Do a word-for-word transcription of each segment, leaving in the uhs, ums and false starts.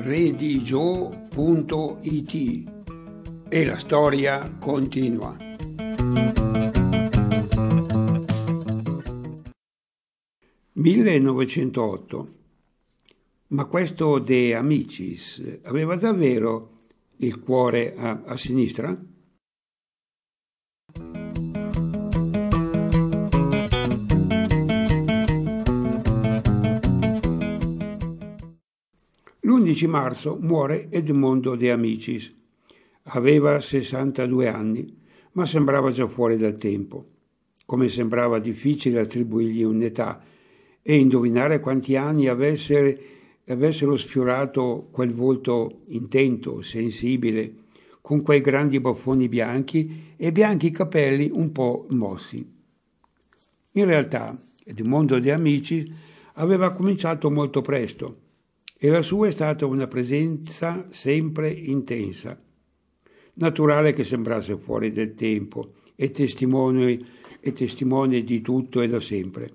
redigio punto it e la storia continua. millenovecentootto. Ma questo De Amicis aveva davvero il cuore a, a sinistra? l'undici marzo muore Edmondo De Amicis. Aveva sessantadue anni, ma sembrava già fuori dal tempo. Come sembrava difficile attribuirgli un'età e indovinare quanti anni avessero, avessero sfiorato quel volto intento, sensibile, con quei grandi baffoni bianchi e bianchi capelli un po' mossi. In realtà Edmondo De Amicis aveva cominciato molto presto e la sua è stata una presenza sempre intensa. Naturale che sembrasse fuori del tempo e testimone, e testimone di tutto e da sempre.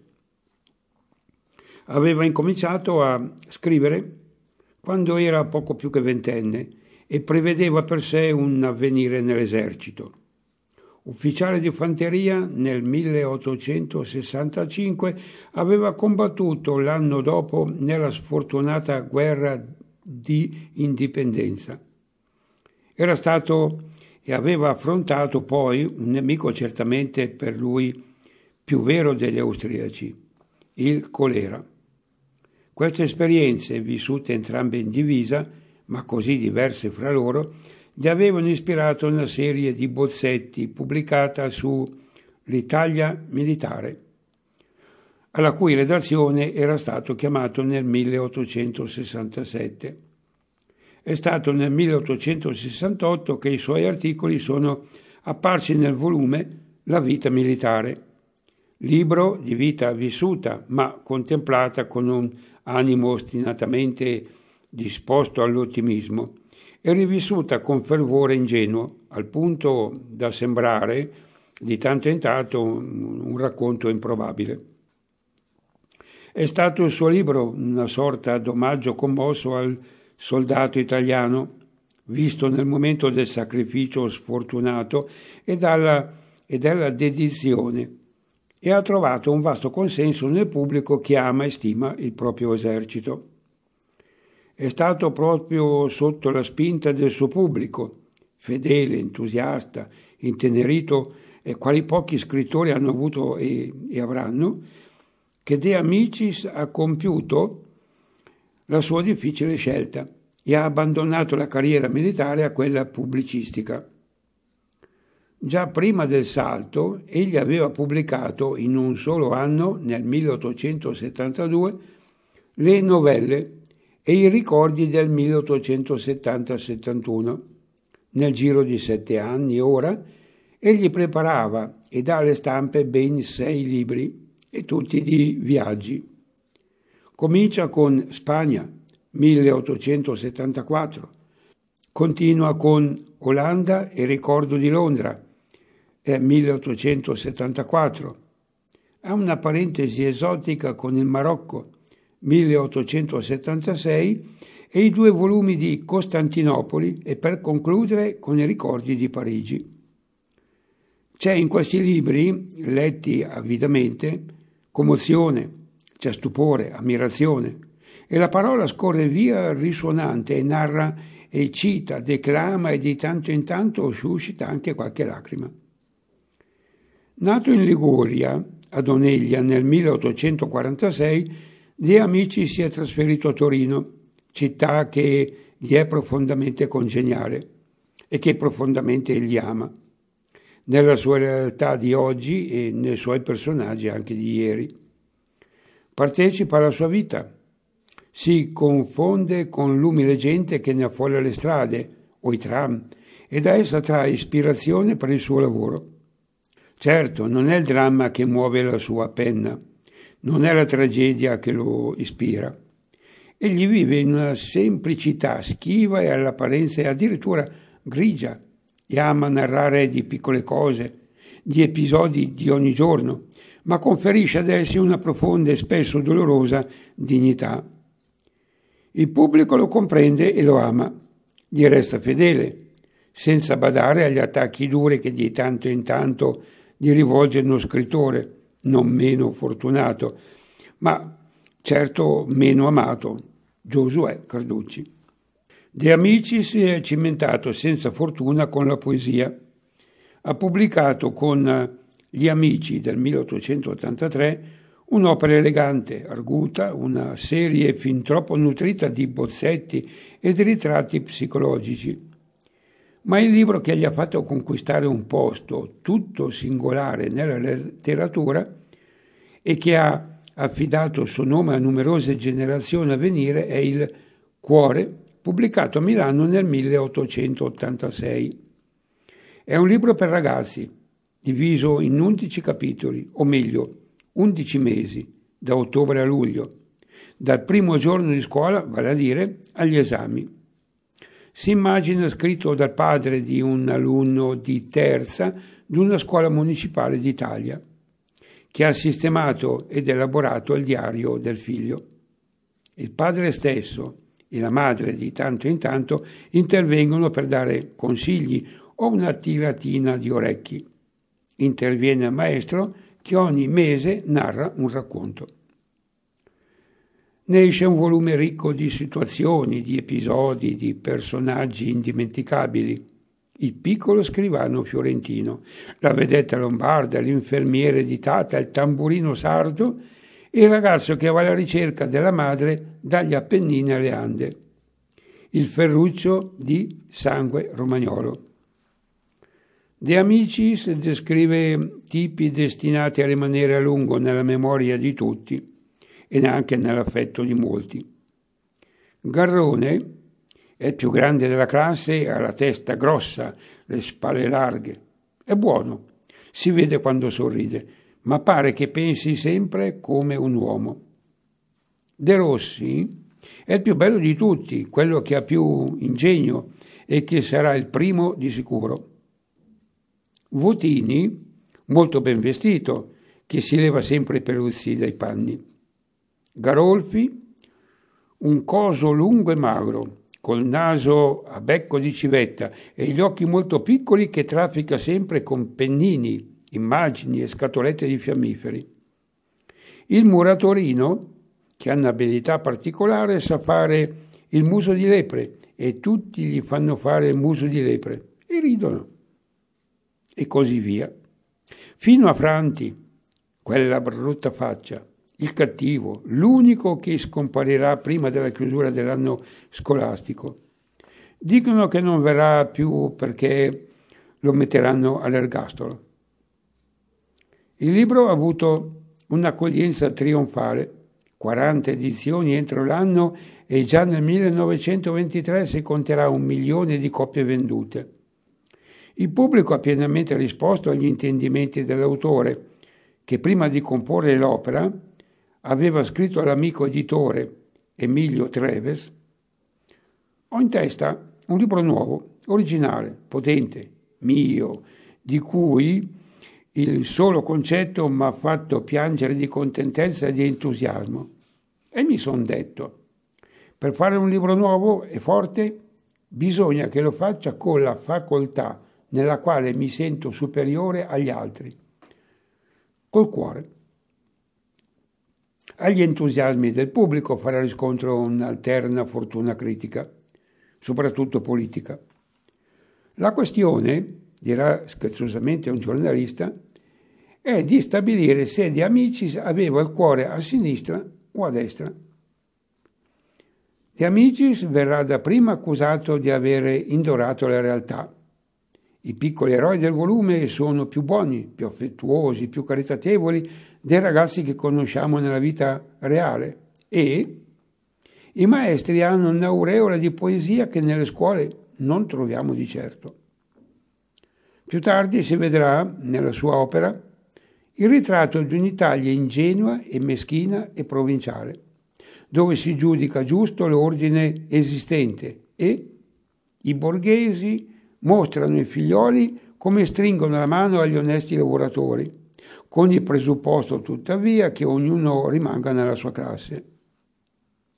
Aveva incominciato a scrivere quando era poco più che ventenne e prevedeva per sé un avvenire nell'esercito. Ufficiale di fanteria nel milleottocentosessantacinque, aveva combattuto l'anno dopo nella sfortunata guerra di indipendenza. Era stato e aveva affrontato poi un nemico certamente per lui più vero degli austriaci, il colera. Queste esperienze, vissute entrambe in divisa, ma così diverse fra loro, gli avevano ispirato una serie di bozzetti pubblicata su l'Italia militare, alla cui redazione era stato chiamato nel milleottocentosessantasette. È stato nel milleottocentosessantotto che i suoi articoli sono apparsi nel volume La vita militare, libro di vita vissuta ma contemplata con un animo ostinatamente disposto all'ottimismo e rivissuta con fervore ingenuo, al punto da sembrare di tanto in tanto un, un racconto improbabile. È stato il suo libro una sorta d'omaggio commosso al soldato italiano, visto nel momento del sacrificio sfortunato e dalla, e della dedizione, e ha trovato un vasto consenso nel pubblico che ama e stima il proprio esercito. È stato proprio sotto la spinta del suo pubblico, fedele, entusiasta, intenerito, e quali pochi scrittori hanno avuto e, e avranno, che De Amicis ha compiuto la sua difficile scelta e ha abbandonato la carriera militare a quella pubblicistica. Già prima del salto, egli aveva pubblicato in un solo anno, nel milleottocentosettantadue, le novelle e i ricordi del milleottocentosettanta settantuno. Nel giro di sette anni ora, egli preparava e dà alle stampe ben sei libri, e tutti di viaggi. Comincia con Spagna, milleottocentosettantaquattro, continua con Olanda e ricordo di Londra, è milleottocentosettantaquattro, ha una parentesi esotica con il Marocco, milleottocentosettantasei, e i due volumi di Costantinopoli e per concludere con i ricordi di Parigi. C'è in questi libri, letti avidamente, commozione, c'è stupore, ammirazione, e la parola scorre via risuonante e narra e cita, declama e di tanto in tanto suscita anche qualche lacrima. Nato in Liguria, ad Oneglia, nel milleottocentoquarantasei, De Amicis si è trasferito a Torino, città che gli è profondamente congeniale e che profondamente egli ama, nella sua realtà di oggi e nei suoi personaggi anche di ieri. Partecipa alla sua vita, si confonde con l'umile gente che ne affolla le strade o i tram e da essa trae ispirazione per il suo lavoro. Certo, non è il dramma che muove la sua penna, non è la tragedia che lo ispira. Egli vive in una semplicità schiva e all'apparenza addirittura grigia e ama narrare di piccole cose, di episodi di ogni giorno, ma conferisce ad essi una profonda e spesso dolorosa dignità. Il pubblico lo comprende e lo ama, gli resta fedele, senza badare agli attacchi duri che di tanto in tanto gli rivolge uno scrittore non meno fortunato, ma certo meno amato, Giosuè Carducci. De Amicis è cimentato senza fortuna con la poesia. Ha pubblicato con Gli Amici del milleottocentottantatré un'opera elegante, arguta, una serie fin troppo nutrita di bozzetti e di ritratti psicologici. Ma il libro che gli ha fatto conquistare un posto tutto singolare nella letteratura e che ha affidato il suo nome a numerose generazioni a venire è il Cuore, pubblicato a Milano nel milleottocentottantasei. È un libro per ragazzi, diviso in undici capitoli, o meglio, undici mesi, da ottobre a luglio, dal primo giorno di scuola, vale a dire, agli esami. Si immagina scritto dal padre di un alunno di terza di una scuola municipale d'Italia, che ha sistemato ed elaborato il diario del figlio. Il padre stesso e la madre di tanto in tanto intervengono per dare consigli o una tiratina di orecchi. Interviene il maestro che ogni mese narra un racconto. Ne esce un volume ricco di situazioni, di episodi, di personaggi indimenticabili. Il piccolo scrivano fiorentino, la vedetta lombarda, l'infermiere di Tata, il tamburino sardo e il ragazzo che va alla ricerca della madre dagli Appennini alle Ande. Il Ferruccio di Sangue Romagnolo. De Amicis descrive tipi destinati a rimanere a lungo nella memoria di tutti e anche nell'affetto di molti. Garrone è il più grande della classe, ha la testa grossa, le spalle larghe. È buono, si vede quando sorride, ma pare che pensi sempre come un uomo. De Rossi è il più bello di tutti, quello che ha più ingegno e che sarà il primo di sicuro. Votini, molto ben vestito, che si leva sempre i peluzzi dai panni. Garolfi, un coso lungo e magro, col naso a becco di civetta e gli occhi molto piccoli che traffica sempre con pennini, immagini e scatolette di fiammiferi. Il muratorino, che ha un'abilità particolare, sa fare il muso di lepre e tutti gli fanno fare il muso di lepre e ridono. E così via. Fino a Franti, quella brutta faccia, il cattivo, l'unico che scomparirà prima della chiusura dell'anno scolastico. Dicono che non verrà più perché lo metteranno all'ergastolo. Il libro ha avuto un'accoglienza trionfale, quaranta edizioni entro l'anno e già nel millenovecentoventitré si conterà un milione di copie vendute. Il pubblico ha pienamente risposto agli intendimenti dell'autore, che prima di comporre l'opera aveva scritto all'amico editore Emilio Treves: «Ho in testa un libro nuovo, originale, potente, mio, di cui il solo concetto mi ha fatto piangere di contentezza e di entusiasmo. E mi son detto, per fare un libro nuovo e forte bisogna che lo faccia con la facoltà nella quale mi sento superiore agli altri, col cuore». Agli entusiasmi del pubblico farà riscontro un'alterna fortuna critica, soprattutto politica. La questione, dirà scherzosamente un giornalista, è di stabilire se De Amicis aveva il cuore a sinistra o a destra. De Amicis verrà dapprima accusato di avere indorato la realtà. I piccoli eroi del volume sono più buoni, più affettuosi, più caritatevoli dei ragazzi che conosciamo nella vita reale e i maestri hanno un'aureola di poesia che nelle scuole non troviamo di certo. Più tardi si vedrà, nella sua opera, il ritratto di un'Italia ingenua e meschina e provinciale, dove si giudica giusto l'ordine esistente e i borghesi mostrano i figlioli come stringono la mano agli onesti lavoratori, con il presupposto tuttavia che ognuno rimanga nella sua classe.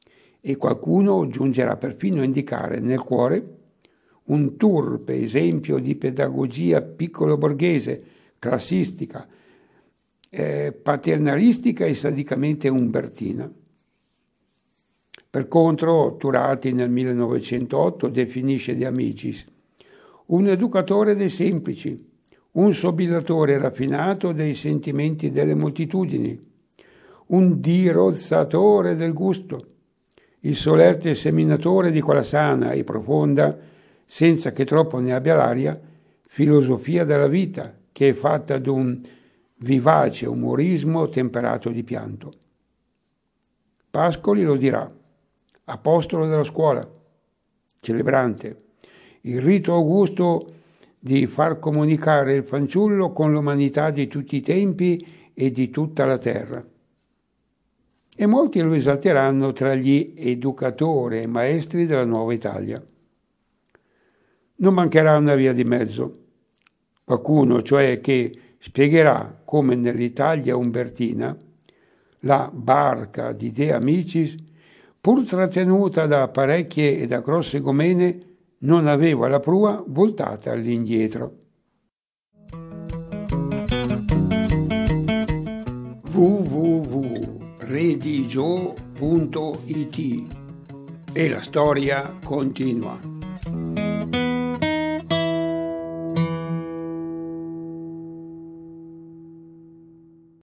e qualcuno giungerà perfino a indicare nel cuore un turpe esempio di pedagogia piccolo borghese, classistica, eh, paternalistica e sadicamente umbertina. Per contro, Turati nel millenovecentotto definisce De Amicis un educatore dei semplici, un sobillatore raffinato dei sentimenti delle moltitudini, un dirozzatore del gusto, il solerte seminatore di quella sana e profonda, senza che troppo ne abbia l'aria, filosofia della vita, che è fatta d'un vivace umorismo temperato di pianto. Pascoli lo dirà, apostolo della scuola, celebrante, il rito augusto di far comunicare il fanciullo con l'umanità di tutti i tempi e di tutta la terra. E molti lo esalteranno tra gli educatori e maestri della nuova Italia. Non mancherà una via di mezzo, qualcuno cioè che spiegherà come nell'Italia umbertina la barca di De Amicis, pur trattenuta da parecchie e da grosse gomene, non aveva la prua voltata all'indietro. w w w punto redigio punto it E la storia continua.